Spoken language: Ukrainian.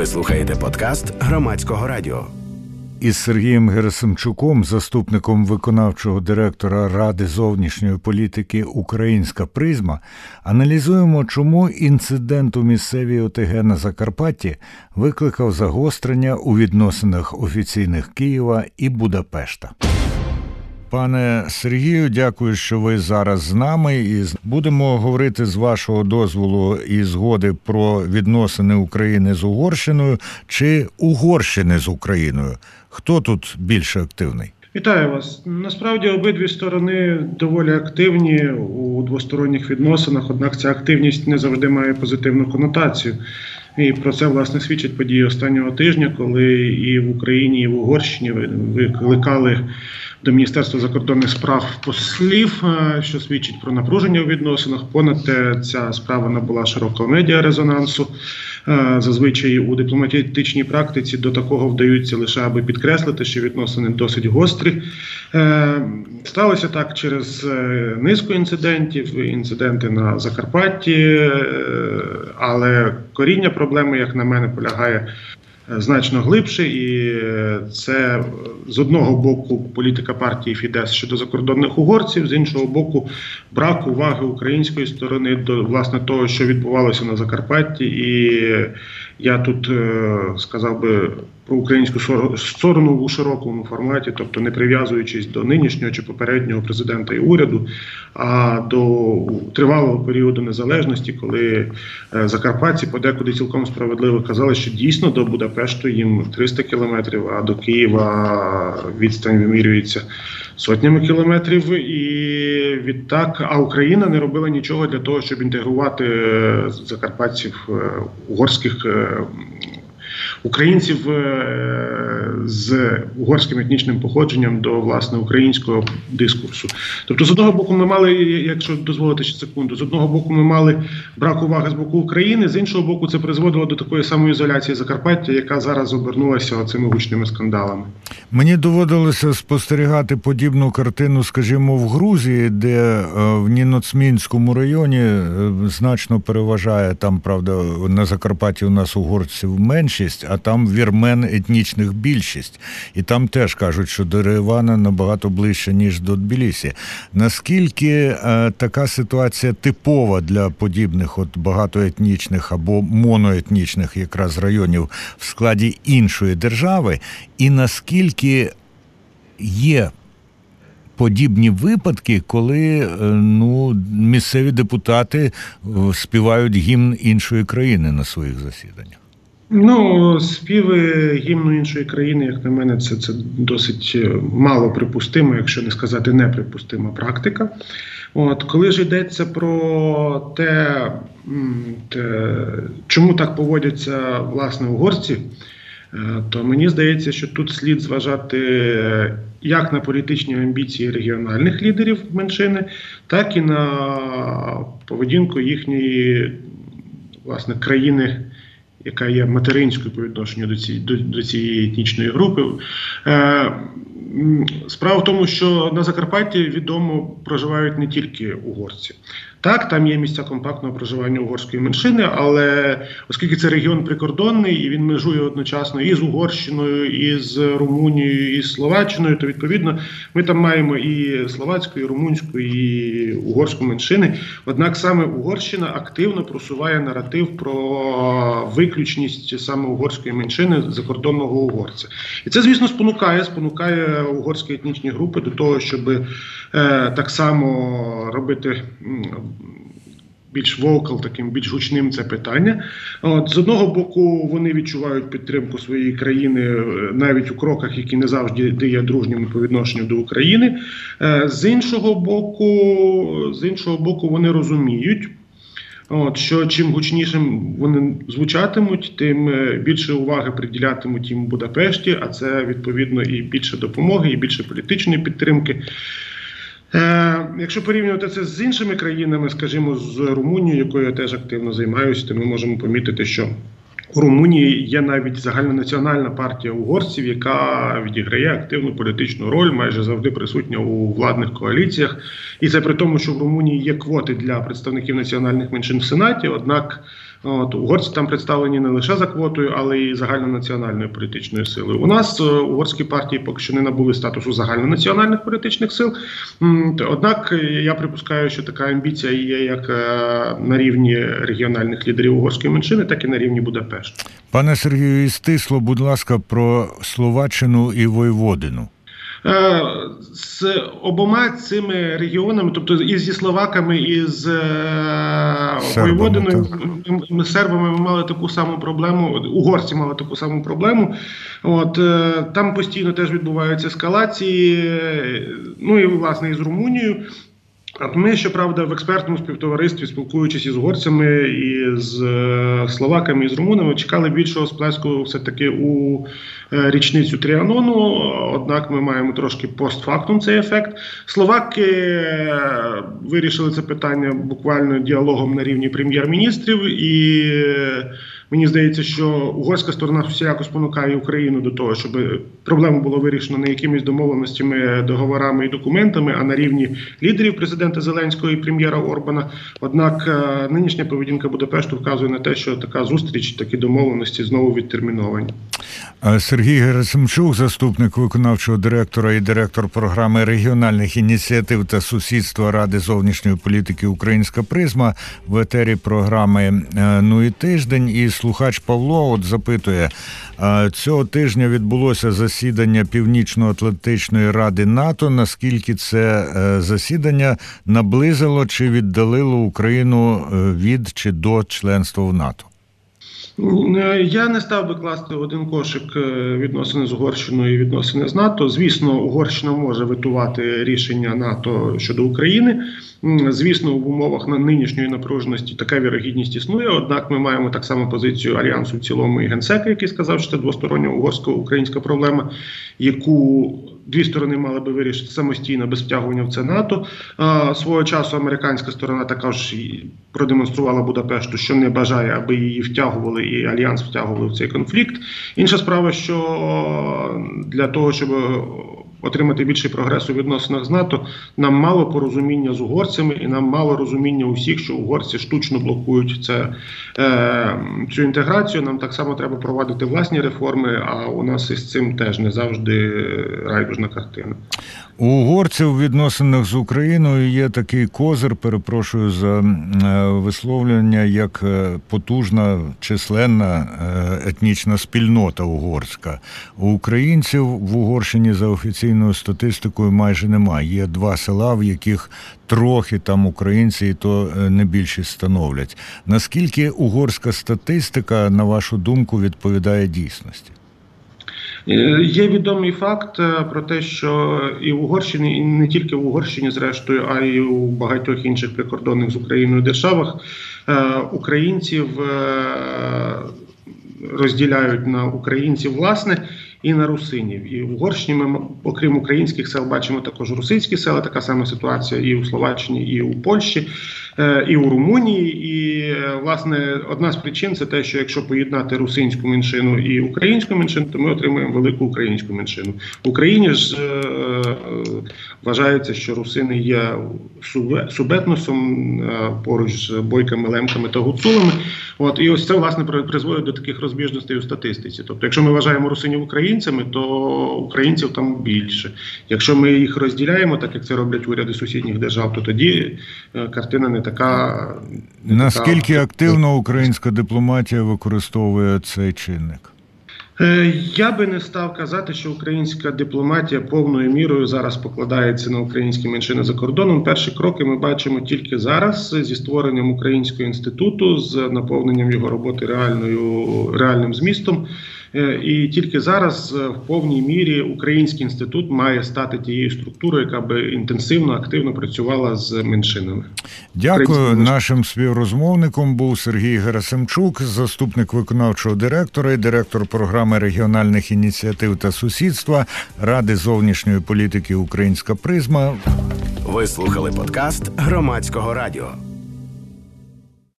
Ви слухаєте подкаст Громадського радіо. Із Сергієм Герасимчуком, заступником виконавчого директора Ради зовнішньої політики «Українська призма», аналізуємо, чому інцидент у місцевій ОТГ на Закарпатті викликав загострення у відносинах офіційних Києва і Будапешта. Пане Сергію, дякую, що ви зараз з нами. І будемо говорити з вашого дозволу і згоди про відносини України з Угорщиною чи Угорщини з Україною. Хто тут більше активний? Вітаю вас. Насправді обидві сторони доволі активні у двосторонніх відносинах, однак ця активність не завжди має позитивну конотацію. І про це, власне, свідчать події останнього тижня, коли і в Україні, і в Угорщині викликали до Міністерства закордонних справ послів, що свідчить про напруження у відносинах. Понад те, ця справа набула широкого медіарезонансу. Зазвичай у дипломатичній практиці до такого вдаються лише аби підкреслити, що відносини досить гострі. Сталося так через низку інцидентів, інциденти на Закарпатті, але коріння проблеми, як на мене, полягає значно глибше, і це з одного боку політика партії Фідес щодо закордонних угорців, з іншого боку брак уваги української сторони до, власне, того, що відбувалося на Закарпатті. І я тут сказав би про українську сторону у широкому форматі, тобто не прив'язуючись до нинішнього чи попереднього президента і уряду, а до тривалого періоду незалежності, коли закарпатці подекуди цілком справедливо казали, що дійсно до Будапешту їм 300 кілометрів, а до Києва відстань вимірюється сотнями кілометрів. І відтак, а Україна не робила нічого для того, щоб інтегрувати закарпатців, угорських українців з угорським етнічним походженням до, власне, українського дискурсу. Тобто, з одного боку ми мали, якщо дозволити ще секунду, з одного боку ми мали брак уваги з боку України, з іншого боку це призводило до такої самоізоляції Закарпаття, яка зараз обернулася цими гучними скандалами. Мені доводилося спостерігати подібну картину, скажімо, в Грузії, де в Ніноцмінському районі значно переважає, там, правда, на Закарпатті у нас угорців меншість, а там вірмен етнічних більшість. І там теж кажуть, що до Еревана набагато ближче, ніж до Тбілісі. Наскільки така ситуація типова для подібних от багатоетнічних або моноетнічних якраз районів в складі іншої держави, і наскільки є подібні випадки, коли місцеві депутати співають гімн іншої країни на своїх засіданнях? Співи гімну іншої країни, як на мене, це досить мало припустимо, якщо не сказати неприпустима практика. Коли ж йдеться про те, чому так поводяться, власне, угорці, то мені здається, що тут слід зважати як на політичні амбіції регіональних лідерів меншини, так і на поведінку їхньої, власне, країни, яка є материнською по відношенню до цієї етнічної групи. Справа в тому, що на Закарпатті, відомо, проживають не тільки угорці. Так, там є місця компактного проживання угорської меншини, але оскільки це регіон прикордонний і він межує одночасно і з Угорщиною, і з Румунією, і з Словаччиною, то, відповідно, ми там маємо і словацьку, і румунську, і угорську меншини. Однак саме Угорщина активно просуває наратив про виключність саме угорської меншини закордонного угорця. І це, звісно, спонукає угорські етнічні групи до того, щоб так само робити більш вокал, таким більш гучним це питання. З одного боку, вони відчувають підтримку своєї країни навіть у кроках, які не завжди є дружніми по відношенню до України. З іншого боку, вони розуміють, що чим гучнішим вони звучатимуть, тим більше уваги приділятимуть їм у Будапешті, а це, відповідно, і більше допомоги, і більше політичної підтримки. Якщо порівнювати це з іншими країнами, скажімо, з Румунією, якою я теж активно займаюся, то ми можемо помітити, що у Румунії є навіть загальнонаціональна партія угорців, яка відіграє активну політичну роль, майже завжди присутня у владних коаліціях. І це при тому, що в Румунії є квоти для представників національних меншин в Сенаті, однак Угорці там представлені не лише за квотою, але й загальнонаціональною політичною силою. У нас угорські партії поки що не набули статусу загальнонаціональних політичних сил. Однак я припускаю, що така амбіція є як на рівні регіональних лідерів угорської меншини, так і на рівні Будапешту. Пане Сергію, і стисло, будь ласка, про Словаччину і Войводину. З обома цими регіонами, тобто і зі словаками, і з Войводиною, сербами ми мали таку саму проблему, угорці мали таку саму проблему. Там постійно теж відбуваються ескалації, і власне і з Румунією. Ми, щоправда, в експертному співтоваристві, спілкуючись із угорцями, і з словаками, і з румунами, чекали більшого сплеску все-таки у річницю Тріанону, однак ми маємо трошки постфактум цей ефект. Словаки вирішили це питання буквально діалогом на рівні прем'єр-міністрів, і мені здається, що угорська сторона всіляко спонукає Україну до того, щоб проблему було вирішено не якимись домовленостями, договорами і документами, а на рівні лідерів президента Зеленського і прем'єра Орбана. Однак нинішня поведінка Будапешту вказує на те, що така зустріч, такі домовленості знову відтерміновані. Сергій Герасимчук, заступник виконавчого директора і директор програми регіональних ініціатив та сусідства Ради зовнішньої політики «Українська призма», в етері програми «Ну і тиждень». І слухач Павло запитує, цього тижня відбулося засідання Північно-Атлантичної Ради НАТО. Наскільки це засідання наблизило чи віддалило Україну від чи до членства в НАТО? Я не став би класти в один кошик відносини з Угорщиною і відносини з НАТО. Звісно, Угорщина може ветувати рішення НАТО щодо України. Звісно, в умовах нинішньої напруженості така вірогідність існує, однак ми маємо так само позицію Альянсу в цілому і Генсека, який сказав, що це двостороння угорсько-українська проблема, яку дві сторони мали би вирішити самостійно, без втягування в це НАТО. Свого часу американська сторона також продемонструвала Будапешту, що не бажає, аби її втягували і Альянс втягували в цей конфлікт. Інша справа, що для того, щоб отримати більший прогрес у відносинах з НАТО, нам мало порозуміння з угорцями і нам мало розуміння усіх, що угорці штучно блокують цю інтеграцію. Нам так само треба проводити власні реформи, а у нас із цим теж не завжди райдужна картина. У угорців у відносинах з Україною є такий козир, перепрошую за висловлення, як потужна, численна етнічна спільнота угорська. У українців в Угорщині за офіційною статистикою майже немає. Є 2 села, в яких трохи там українці, і то не більшість становлять. Наскільки угорська статистика, на вашу думку, відповідає дійсності? Є відомий факт про те, що і в Угорщині, і не тільки в Угорщині, зрештою, а й у багатьох інших прикордонних з Україною державах українців розділяють на українців, власне, і на русинів. І в Угорщині ми, окрім українських сел, бачимо також русинські села, така сама ситуація і у Словаччині, і у Польщі, і у Румунії. І, власне, одна з причин – це те, що якщо поєднати русинську меншину і українську меншину, то ми отримаємо велику українську меншину. В Україні ж вважається, що русини є субетносом поруч з бойками, лемками та гуцулами. І ось це, власне, призводить до таких розбіжностей у статистиці. Тобто, якщо ми вважаємо русинів українцями, то українців там більше. Якщо ми їх розділяємо, так як це роблять уряди сусідніх держав, то тоді картина не така. Наскільки активно українська дипломатія використовує цей чинник? Я би не став казати, що українська дипломатія повною мірою зараз покладається на українські меншини за кордоном. Перші кроки ми бачимо тільки зараз зі створенням Українського інституту, з наповненням його роботи реальним змістом. І тільки зараз в повній мірі Український інститут має стати тією структурою, яка би інтенсивно, активно працювала з меншинами. Дякую. Нашим співрозмовником був Сергій Герасимчук, заступник виконавчого директора і директор програми регіональних ініціатив та сусідства Ради зовнішньої політики «Українська призма». Ви слухали подкаст Громадського радіо.